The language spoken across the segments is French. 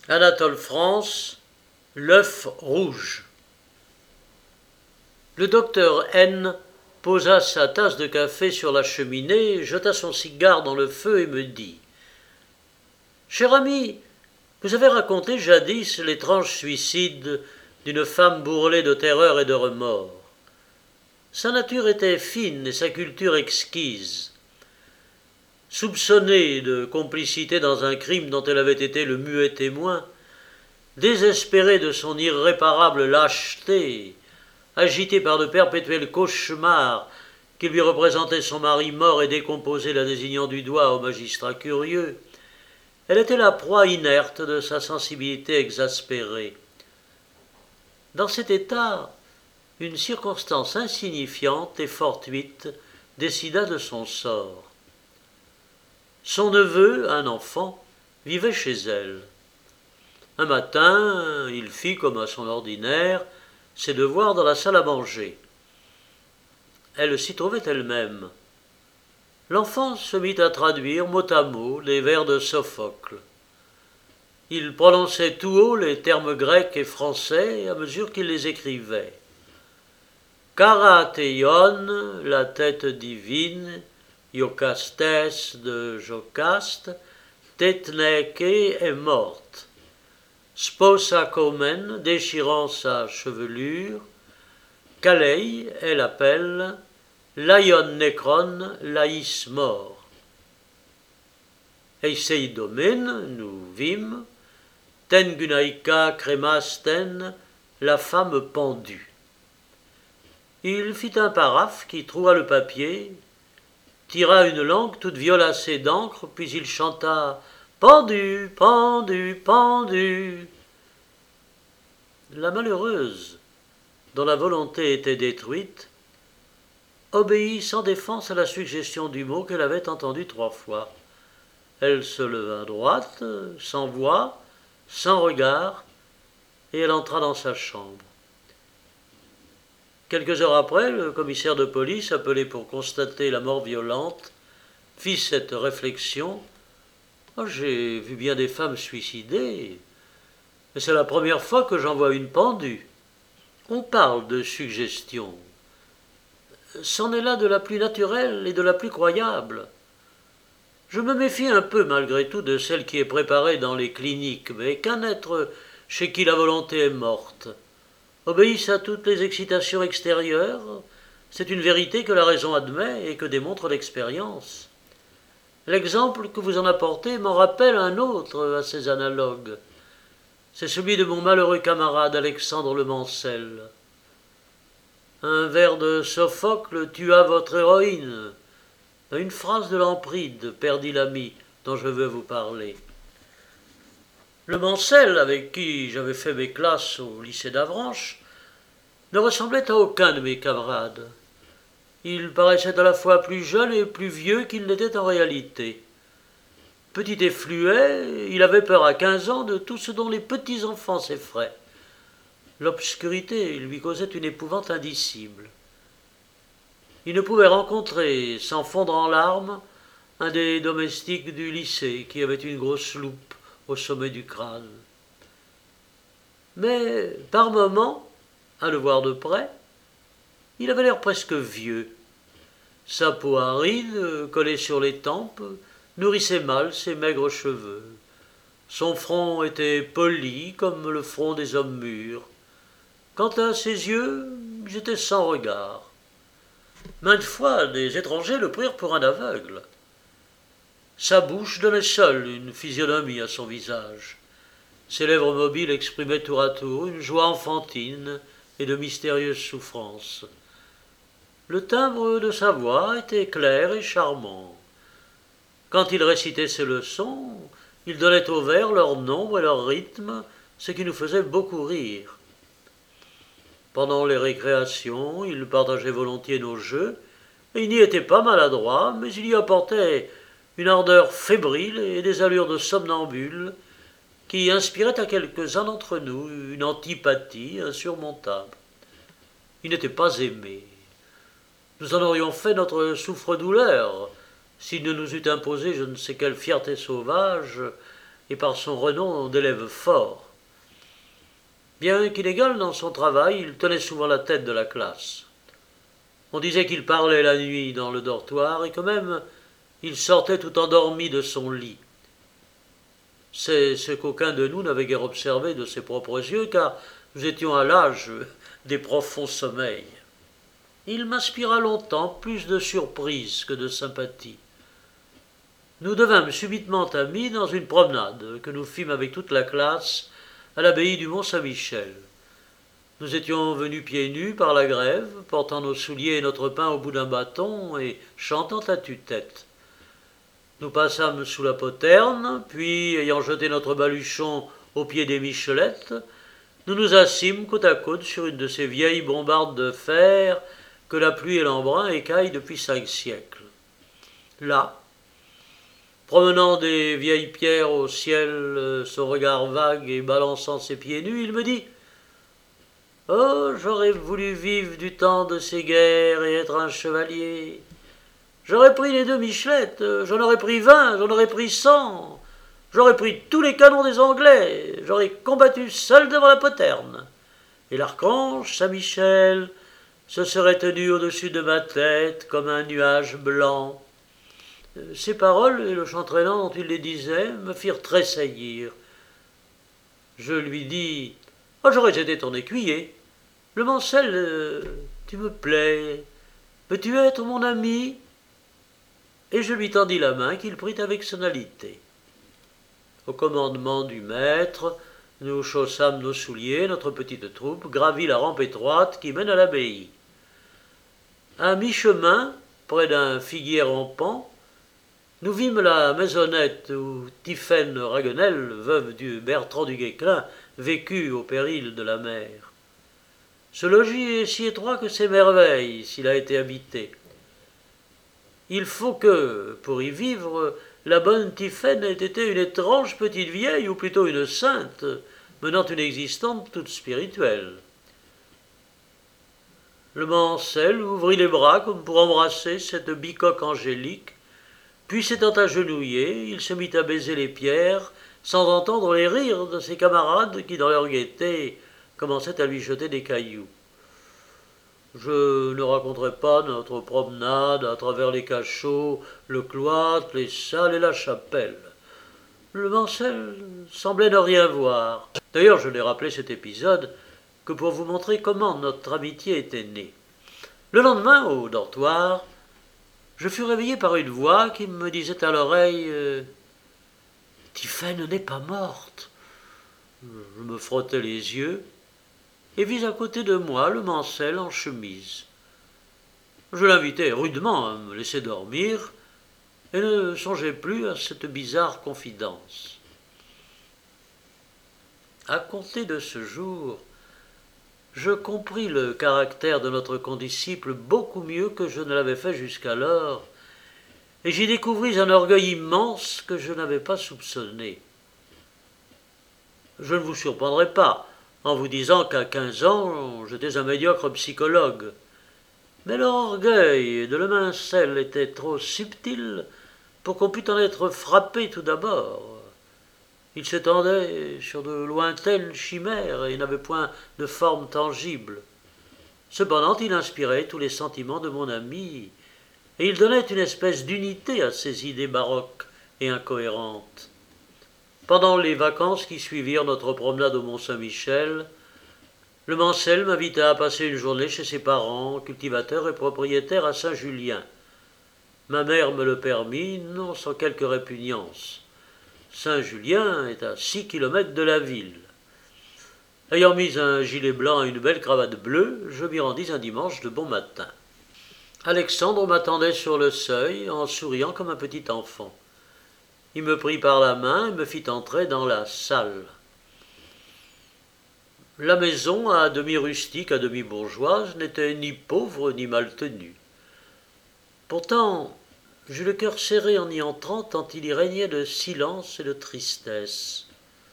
Anatole France, l'œuf rouge. Le docteur N posa sa tasse de café sur la cheminée, jeta son cigare dans le feu et me dit « Cher ami, vous avez raconté jadis l'étrange suicide d'une femme bourrelée de terreur et de remords. Sa nature était fine et sa culture exquise. Soupçonnée de complicité dans un crime dont elle avait été le muet témoin, désespérée de son irréparable lâcheté, agitée par de perpétuels cauchemars qui lui représentaient son mari mort et décomposé la désignant du doigt au magistrat curieux, elle était la proie inerte de sa sensibilité exaspérée. Dans cet état, une circonstance insignifiante et fortuite décida de son sort. Son neveu, un enfant, vivait chez elle. Un matin, il fit, comme à son ordinaire, ses devoirs dans la salle à manger. Elle s'y trouvait elle-même. L'enfant se mit à traduire mot à mot les vers de Sophocle. Il prononçait tout haut les termes grecs et français à mesure qu'il les écrivait. Karatéion, la tête divine, Iokastes de Jocaste, Tetneke est morte. Sposa komen, déchirant sa chevelure, Kalei, elle appelle, Laion necron, laïs mort. Eisei domen, nous vîmes, ten gunaika cremasten, la femme pendue. Il fit un paraphe qui troua le papier, tira une langue toute violacée d'encre, puis il chanta « Pendu, pendu, pendu ». La malheureuse, dont la volonté était détruite, obéit sans défense à la suggestion du mot qu'elle avait entendu 3 fois. Elle se leva droite, sans voix, sans regard, et elle entra dans sa chambre. Quelques heures après, le commissaire de police, appelé pour constater la mort violente, fit cette réflexion. Oh, j'ai vu bien des femmes suicidées, mais c'est la première fois que j'en vois une pendue. On parle de suggestion. C'en est là de la plus naturelle et de la plus croyable. Je me méfie un peu malgré tout de celle qui est préparée dans les cliniques, mais qu'un être chez qui la volonté est morte obéissent à toutes les excitations extérieures, c'est une vérité que la raison admet et que démontre l'expérience. L'exemple que vous en apportez m'en rappelle un autre assez analogue. C'est celui de mon malheureux camarade Alexandre Le Mancel. Un vers de Sophocle tua votre héroïne. Une phrase de Lampride perdit l'ami dont je veux vous parler. Le Mancel, avec qui j'avais fait mes classes au lycée d'Avranches, ne ressemblait à aucun de mes camarades. Il paraissait à la fois plus jeune et plus vieux qu'il n'était en réalité. Petit et fluet, il avait peur à 15 ans de tout ce dont les petits enfants s'effraient. L'obscurité lui causait une épouvante indicible. Il ne pouvait rencontrer, sans fondre en larmes, un des domestiques du lycée qui avait une grosse loupe au sommet du crâne. Mais, par moments, à le voir de près, il avait l'air presque vieux. Sa peau aride, collée sur les tempes, nourrissait mal ses maigres cheveux. Son front était poli comme le front des hommes mûrs. Quant à ses yeux, ils étaient sans regard. Maintes fois, des étrangers le prirent pour un aveugle. Sa bouche donnait seule une physionomie à son visage. Ses lèvres mobiles exprimaient tour à tour une joie enfantine et de mystérieuses souffrances. Le timbre de sa voix était clair et charmant. Quand il récitait ses leçons, il donnait aux vers leur nombre et leur rythme, ce qui nous faisait beaucoup rire. Pendant les récréations, il partageait volontiers nos jeux, et il n'y était pas maladroit, mais il y apportait une ardeur fébrile et des allures de somnambule qui inspiraient à quelques-uns d'entre nous une antipathie insurmontable. Il n'était pas aimé. Nous en aurions fait notre souffre-douleur s'il ne nous eût imposé je ne sais quelle fierté sauvage et par son renom d'élève fort. Bien qu'inégal dans son travail, il tenait souvent la tête de la classe. On disait qu'il parlait la nuit dans le dortoir et que même il sortait tout endormi de son lit. C'est ce qu'aucun de nous n'avait guère observé de ses propres yeux, car nous étions à l'âge des profonds sommeils. Il m'inspira longtemps plus de surprise que de sympathie. Nous devînmes subitement amis dans une promenade que nous fîmes avec toute la classe à l'abbaye du Mont-Saint-Michel. Nous étions venus pieds nus par la grève, portant nos souliers et notre pain au bout d'un bâton et chantant à tue-tête. Nous passâmes sous la poterne, puis, ayant jeté notre baluchon au pied des Michelettes, nous nous assîmes côte à côte sur une de ces vieilles bombardes de fer que la pluie et l'embrun écaillent depuis 5 siècles. Là, promenant des vieilles pierres au ciel, son regard vague et balançant ses pieds nus, il me dit « Oh, j'aurais voulu vivre du temps de ces guerres et être un chevalier. J'aurais pris les 2 Michelettes, j'en aurais pris 20, j'en aurais pris 100. J'aurais pris tous les canons des Anglais, j'aurais combattu seul devant la poterne. Et l'archange Saint-Michel se serait tenu au-dessus de ma tête comme un nuage blanc. » Ces paroles et le chant traînant dont il les disait me firent tressaillir. Je lui dis « Oh, j'aurais été ton écuyer. Le Mancel, tu me plais. Peux-tu être mon ami ?» Et je lui tendis la main qu'il prit avec sonalité. Au commandement du maître, nous chaussâmes nos souliers, notre petite troupe gravit la rampe étroite qui mène à l'abbaye. À mi-chemin, près d'un figuier rampant, nous vîmes la maisonnette où Tiphaine Raguenel, veuve du Bertrand du Guesclin, vécut au péril de la mer. Ce logis est si étroit que c'est merveille s'il a été habité. Il faut que, pour y vivre, la bonne Tiphaine ait été une étrange petite vieille, ou plutôt une sainte, menant une existence toute spirituelle. Le Mancel ouvrit les bras comme pour embrasser cette bicoque angélique, puis s'étant agenouillé, il se mit à baiser les pierres, sans entendre les rires de ses camarades qui, dans leur gaieté, commençaient à lui jeter des cailloux. Je ne raconterai pas notre promenade à travers les cachots, le cloître, les salles et la chapelle. Le Mancel semblait ne rien voir. D'ailleurs, je n'ai rappelé cet épisode que pour vous montrer comment notre amitié était née. Le lendemain, au dortoir, je fus réveillé par une voix qui me disait à l'oreille « Tiphaine n'est pas morte ». Je me frottais les yeux et vis à côté de moi le Mancel en chemise. Je l'invitai rudement à me laisser dormir et ne songeai plus à cette bizarre confidence. À compter de ce jour, je compris le caractère de notre condisciple beaucoup mieux que je ne l'avais fait jusqu'alors, et j'y découvris un orgueil immense que je n'avais pas soupçonné. Je ne vous surprendrai pas en vous disant qu'à 15 ans, j'étais un médiocre psychologue. Mais l'orgueil de Le Mancel était trop subtil pour qu'on pût en être frappé tout d'abord. Il s'étendait sur de lointaines chimères et n'avait point de forme tangible. Cependant, il inspirait tous les sentiments de mon ami, et il donnait une espèce d'unité à ses idées baroques et incohérentes. Pendant les vacances qui suivirent notre promenade au Mont-Saint-Michel, le Mancel m'invita à passer une journée chez ses parents, cultivateurs et propriétaires à Saint-Julien. Ma mère me le permit, non sans quelque répugnance. Saint-Julien est à 6 kilomètres de la ville. Ayant mis un gilet blanc et une belle cravate bleue, je m'y rendis un dimanche de bon matin. Alexandre m'attendait sur le seuil, en souriant comme un petit enfant. Il me prit par la main et me fit entrer dans la salle. La maison, à demi rustique, à demi bourgeoise, n'était ni pauvre ni mal tenue. Pourtant, j'eus le cœur serré en y entrant, tant il y régnait de silence et de tristesse.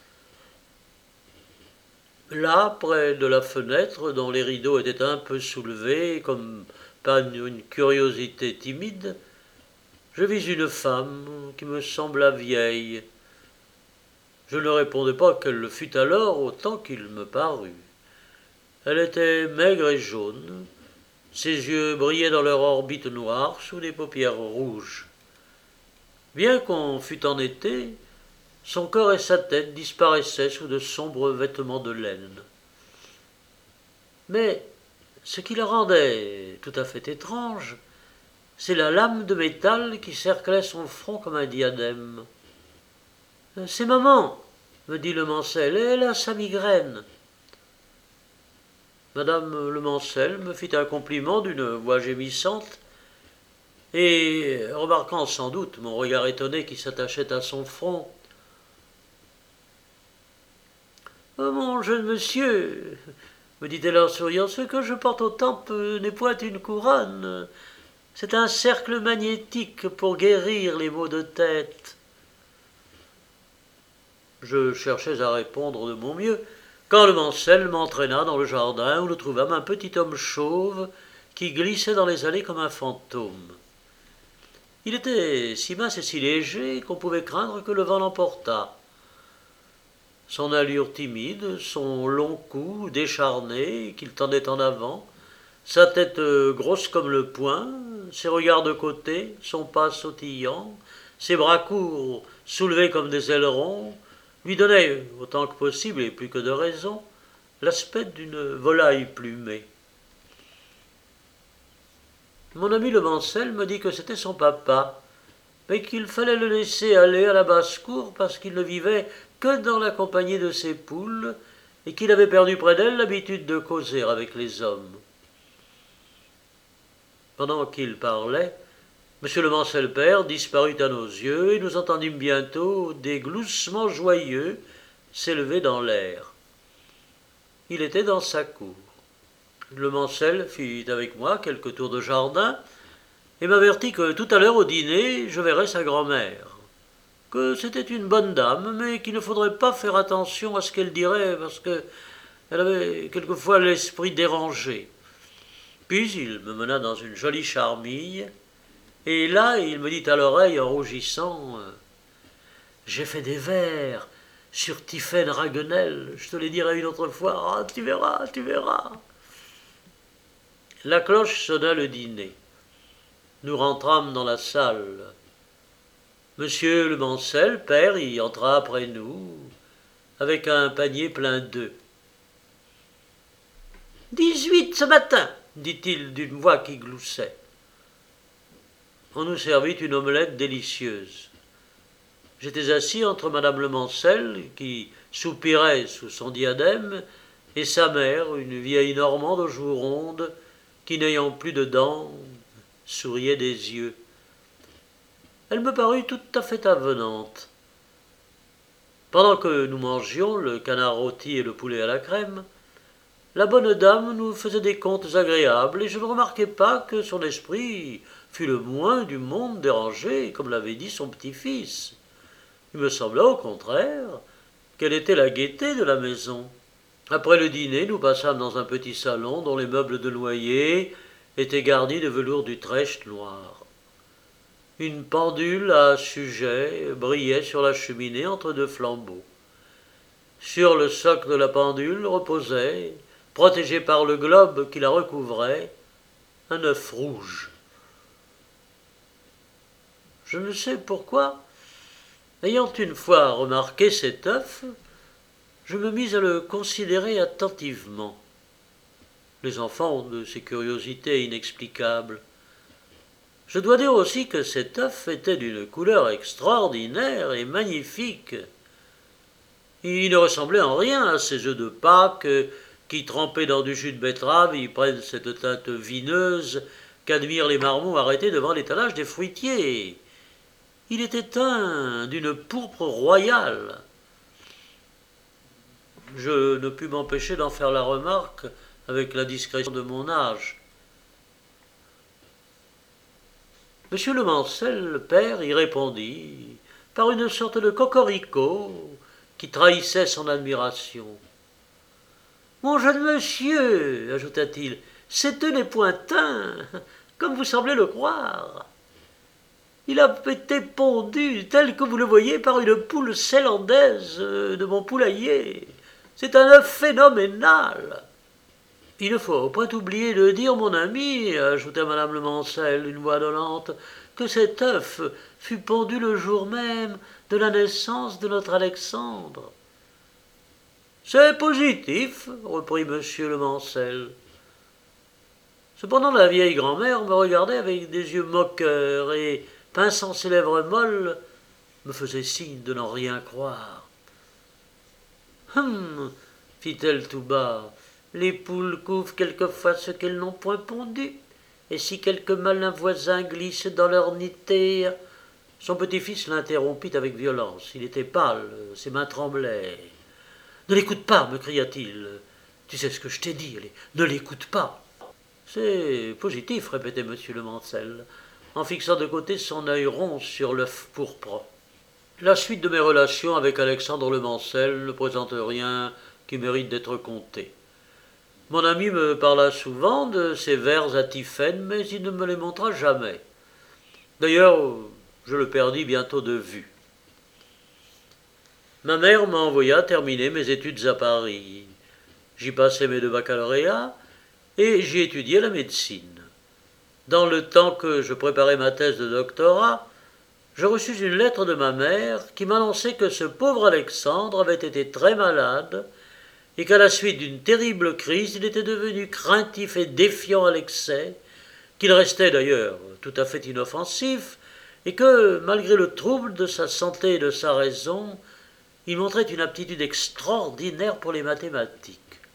Là, près de la fenêtre, dont les rideaux étaient un peu soulevés, comme par une curiosité timide, je vis une femme qui me sembla vieille. Je ne répondais pas qu'elle le fût alors autant qu'il me parut. Elle était maigre et jaune, ses yeux brillaient dans leur orbite noire sous des paupières rouges. Bien qu'on fût en été, son corps et sa tête disparaissaient sous de sombres vêtements de laine. Mais ce qui la rendait tout à fait étrange, c'est la lame de métal qui cerclait son front comme un diadème. « C'est maman, me dit le Mancel, et elle a sa migraine. » Madame le Mancel me fit un compliment d'une voix gémissante, et, remarquant sans doute mon regard étonné qui s'attachait à son front, « Oh, mon jeune monsieur, me dit-elle en souriant, ce que je porte aux tempes n'est point une couronne, c'est un cercle magnétique pour guérir les maux de tête. » Je cherchais à répondre de mon mieux, quand le Mancel m'entraîna dans le jardin où nous trouvâmes un petit homme chauve qui glissait dans les allées comme un fantôme. Il était si mince et si léger qu'on pouvait craindre que le vent l'emportât. Son allure timide, son long cou décharné qu'il tendait en avant, sa tête grosse comme le poing, ses regards de côté, son pas sautillant, ses bras courts soulevés comme des ailerons, lui donnaient, autant que possible et plus que de raison, l'aspect d'une volaille plumée. Mon ami le Mancel me dit que c'était son papa, mais qu'il fallait le laisser aller à la basse-cour parce qu'il ne vivait que dans la compagnie de ses poules et qu'il avait perdu près d'elle l'habitude de causer avec les hommes. Pendant qu'il parlait, M. le Mancel père disparut à nos yeux et nous entendîmes bientôt des gloussements joyeux s'élever dans l'air. Il était dans sa cour. Le Mancel fit avec moi quelques tours de jardin et m'avertit que tout à l'heure au dîner, je verrais sa grand-mère, que c'était une bonne dame, mais qu'il ne faudrait pas faire attention à ce qu'elle dirait parce qu'elle avait quelquefois l'esprit dérangé. Puis il me mena dans une jolie charmille, et là il me dit à l'oreille en rougissant « J'ai fait des vers sur Tiphaine Raguenel, je te les dirai une autre fois, ah, tu verras, tu verras. » La cloche sonna le dîner. Nous rentrâmes dans la salle. Monsieur le Mancel, père, y entra après nous, avec un panier plein d'œufs. « 18 ce matin, dit-il d'une voix qui gloussait. On nous servit une omelette délicieuse. J'étais assis entre madame le Mancel, qui soupirait sous son diadème, et sa mère, une vieille Normande aux joues rondes, qui, n'ayant plus de dents, souriait des yeux. Elle me parut tout à fait avenante. Pendant que nous mangions le canard rôti et le poulet à la crème, la bonne dame nous faisait des contes agréables, et je ne remarquai pas que son esprit fût le moins du monde dérangé, comme l'avait dit son petit-fils. Il me sembla au contraire qu'elle était la gaieté de la maison. Après le dîner, nous passâmes dans un petit salon dont les meubles de noyer étaient garnis de velours d'Utrecht noir. Une pendule à sujet brillait sur la cheminée entre deux flambeaux. Sur le socle de la pendule reposait, protégé par le globe qui la recouvrait, un œuf rouge. Je ne sais pourquoi, ayant une fois remarqué cet œuf, je me mis à le considérer attentivement. Les enfants ont de ces curiosités inexplicables. Je dois dire aussi que cet œuf était d'une couleur extraordinaire et magnifique. Il ne ressemblait en rien à ces œufs de Pâques qui, trempés dans du jus de betterave, y prennent cette teinte vineuse qu'admirent les marmots arrêtés devant l'étalage des fruitiers. Il était teint d'une pourpre royale. Je ne pus m'empêcher d'en faire la remarque avec la discrétion de mon âge. Monsieur le Mancel, le père, y répondit par une sorte de cocorico qui trahissait son admiration. « Mon jeune monsieur, ajouta-t-il, cet œuf n'est point teint, comme vous semblez le croire. » Il a été pondu tel que vous le voyez par une poule célandaise de mon poulailler. C'est un œuf phénoménal. Il ne faut point oublier de dire, mon ami, ajouta madame Lemoncel d'une voix dolente, que cet œuf fut pondu le jour même de la naissance de notre Alexandre. C'est positif, reprit monsieur Lemoncel. Cependant la vieille grand-mère me regardait avec des yeux moqueurs et, pinçant ses lèvres molles, me faisait signe de n'en rien croire. Hum, fit-elle tout bas, les poules couvrent quelquefois ce qu'elles n'ont point pondu, et si quelque malin voisin glisse dans leur nitère. Son petit-fils l'interrompit avec violence. Il était pâle, ses mains tremblaient. Ne l'écoute pas, me cria-t-il. Tu sais ce que je t'ai dit, ne l'écoute pas. C'est positif, répétait M. Lemoncel, en fixant de côté son œil rond sur l'œuf pourpre. La suite de mes relations avec Alexandre Lemoncel ne présente rien qui mérite d'être conté. Mon ami me parla souvent de ses vers à Tiphaine, mais il ne me les montra jamais. D'ailleurs, je le perdis bientôt de vue. Ma mère m'a envoyé terminer mes études à Paris. J'y passai mes 2 baccalauréats et j'y étudiai la médecine. Dans le temps que je préparais ma thèse de doctorat, je reçus une lettre de ma mère qui m'annonçait que ce pauvre Alexandre avait été très malade et qu'à la suite d'une terrible crise, il était devenu craintif et défiant à l'excès, qu'il restait d'ailleurs tout à fait inoffensif, et que, malgré le trouble de sa santé et de sa raison, il montrait une aptitude extraordinaire pour les mathématiques.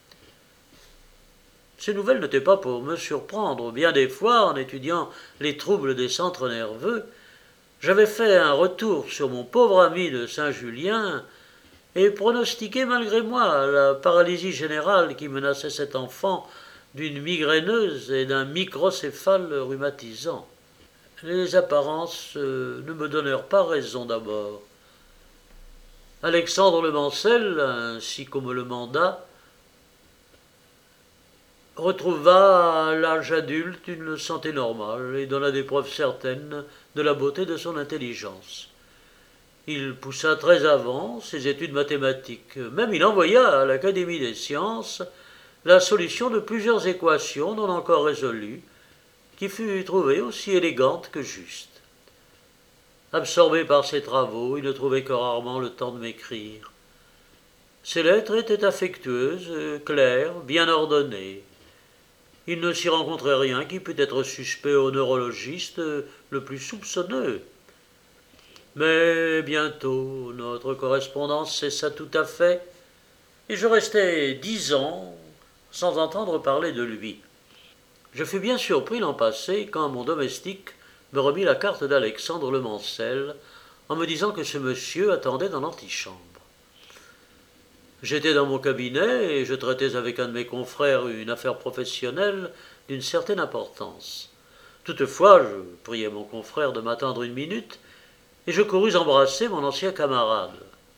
Ces nouvelles n'étaient pas pour me surprendre. Bien des fois, en étudiant les troubles des centres nerveux, j'avais fait un retour sur mon pauvre ami de Saint-Julien et pronostiqué malgré moi la paralysie générale qui menaçait cet enfant d'une migraineuse et d'un microcéphale rhumatisant. Les apparences ne me donnèrent pas raison d'abord. Alexandre Lemoncel, ainsi qu'on me le manda, retrouva à l'âge adulte une santé normale et donna des preuves certaines de la beauté de son intelligence. Il poussa très avant ses études mathématiques. Même il envoya à l'Académie des sciences la solution de plusieurs équations non encore résolues, qui fut trouvée aussi élégante que juste. Absorbé par ses travaux, il ne trouvait que rarement le temps de m'écrire. Ses lettres étaient affectueuses, claires, bien ordonnées. Il ne s'y rencontrait rien qui pût être suspect au neurologiste le plus soupçonneux. Mais bientôt, notre correspondance cessa tout à fait, et je restai 10 ans sans entendre parler de lui. Je fus bien surpris l'an passé quand mon domestique me remit la carte d'Alexandre Lemoncel en me disant que ce monsieur attendait dans l'antichambre. J'étais dans mon cabinet et je traitais avec un de mes confrères une affaire professionnelle d'une certaine importance. Toutefois, je priai mon confrère de m'attendre 1 minute et je courus embrasser mon ancien camarade.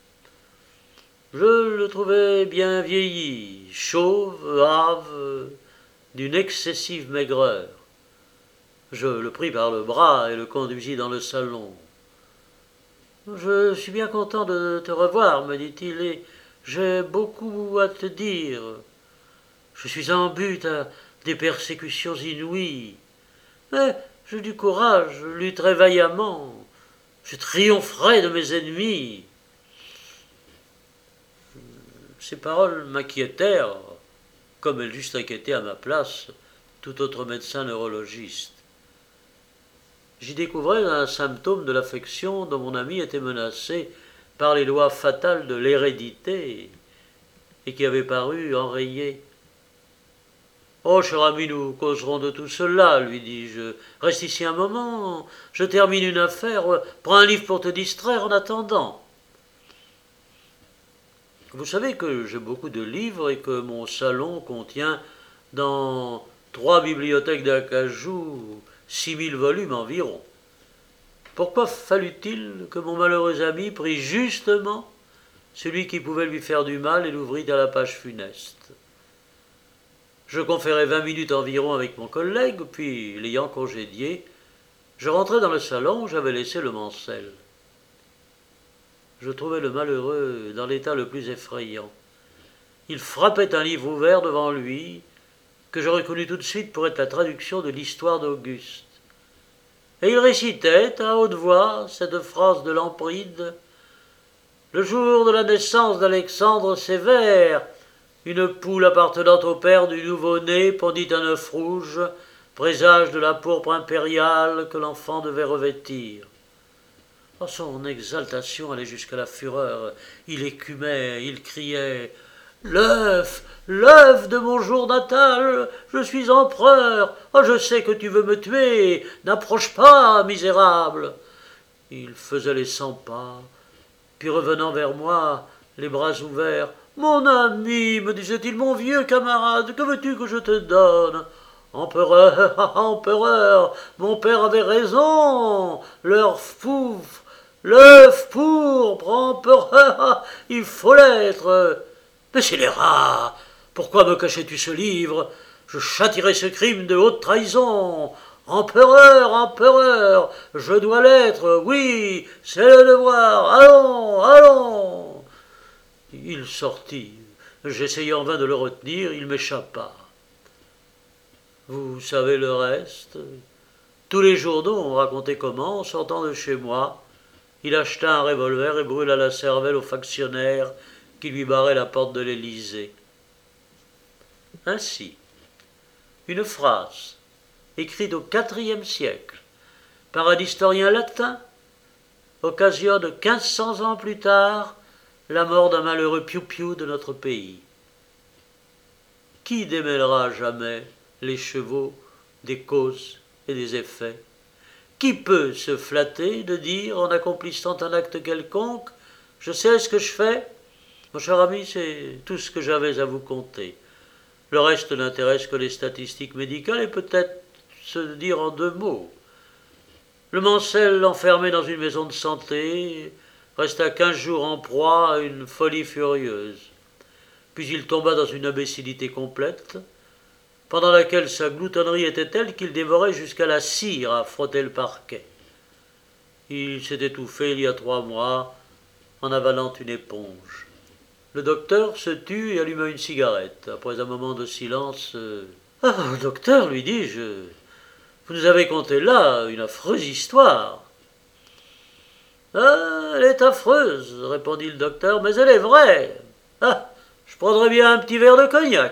Je le trouvais bien vieilli, chauve, hâve, d'une excessive maigreur. Je le pris par le bras et le conduisis dans le salon. « Je suis bien content de te revoir, me dit-il, et j'ai beaucoup à te dire. Je suis en butte à des persécutions inouïes, mais j'ai du courage, je lutterai vaillamment, je triompherai de mes ennemis. » Ces paroles m'inquiétèrent, comme elles eussent inquiété à ma place tout autre médecin neurologiste. J'y découvrais un symptôme de l'affection dont mon ami était menacé par les lois fatales de l'hérédité et qui avait paru enrayé. « Oh, cher ami, nous causerons de tout cela, lui dis-je. Reste ici un moment, je termine une affaire, prends un livre pour te distraire en attendant. » Vous savez que j'ai beaucoup de livres et que mon salon contient dans 3 bibliothèques d'Acajou 6000 volumes environ. Pourquoi fallut-il que mon malheureux ami prît justement celui qui pouvait lui faire du mal et l'ouvrit à la page funeste? Je conférai 20 minutes environ avec mon collègue, puis, l'ayant congédié, Je rentrai dans le salon où j'avais laissé le Mancel. Je trouvais le malheureux dans l'état le plus effrayant. Il frappait un livre ouvert devant lui, que je reconnus tout de suite pour être la traduction de l'histoire d'Auguste. Et il récitait à haute voix cette phrase de Lampride: « Le jour de la naissance d'Alexandre Sévère, une poule appartenant au père du nouveau-né pondit un œuf rouge, présage de la pourpre impériale que l'enfant devait revêtir. » Oh, son exaltation allait jusqu'à la fureur. Il écumait, il criait: « L'œuf, l'œuf de mon jour natal, je suis empereur, oh, je sais que tu veux me tuer, n'approche pas, misérable !» Il faisait les 100 pas, puis revenant vers moi, les bras ouverts: « Mon ami, me disait-il, mon vieux camarade, que veux-tu que je te donne ? Empereur, empereur, mon père avait raison, l'œuf pourpre, empereur, il faut l'être. Mais c'est les rats. Pourquoi me cachais-tu ce livre ? Je châtierai ce crime de haute trahison. Empereur, empereur, je dois l'être, oui, c'est le devoir, allons, allons. » Il sortit. J'essayai en vain de le retenir, il m'échappa. Vous savez le reste. Tous les journaux ont raconté comment, en sortant de chez moi, il acheta un revolver et brûla la cervelle au factionnaire qui lui barrait la porte de l'Élysée. Ainsi, une phrase, écrite au IVe siècle, par un historien latin, occasionne 1500 ans plus tard la mort d'un malheureux piou-piou de notre pays. Qui démêlera jamais les chevaux des causes et des effets ? Qui peut se flatter de dire, en accomplissant un acte quelconque: « Je sais ce que je fais ?» Mon cher ami, c'est tout ce que j'avais à vous conter. Le reste n'intéresse que les statistiques médicales et peut-être se dire en 2 mots. Le Mancel, enfermé dans une maison de santé, resta 15 jours en proie à une folie furieuse. Puis il tomba dans une imbécilité complète, pendant laquelle sa gloutonnerie était telle qu'il dévorait jusqu'à la cire à frotter le parquet. Il s'est étouffé il y a 3 mois en avalant une éponge. Le docteur se tut et alluma une cigarette. Après un moment de silence, « Ah, docteur, lui dis-je, vous nous avez conté là une affreuse histoire. »« Ah, elle est affreuse, répondit le docteur, mais elle est vraie. Ah, je prendrais bien un petit verre de cognac. »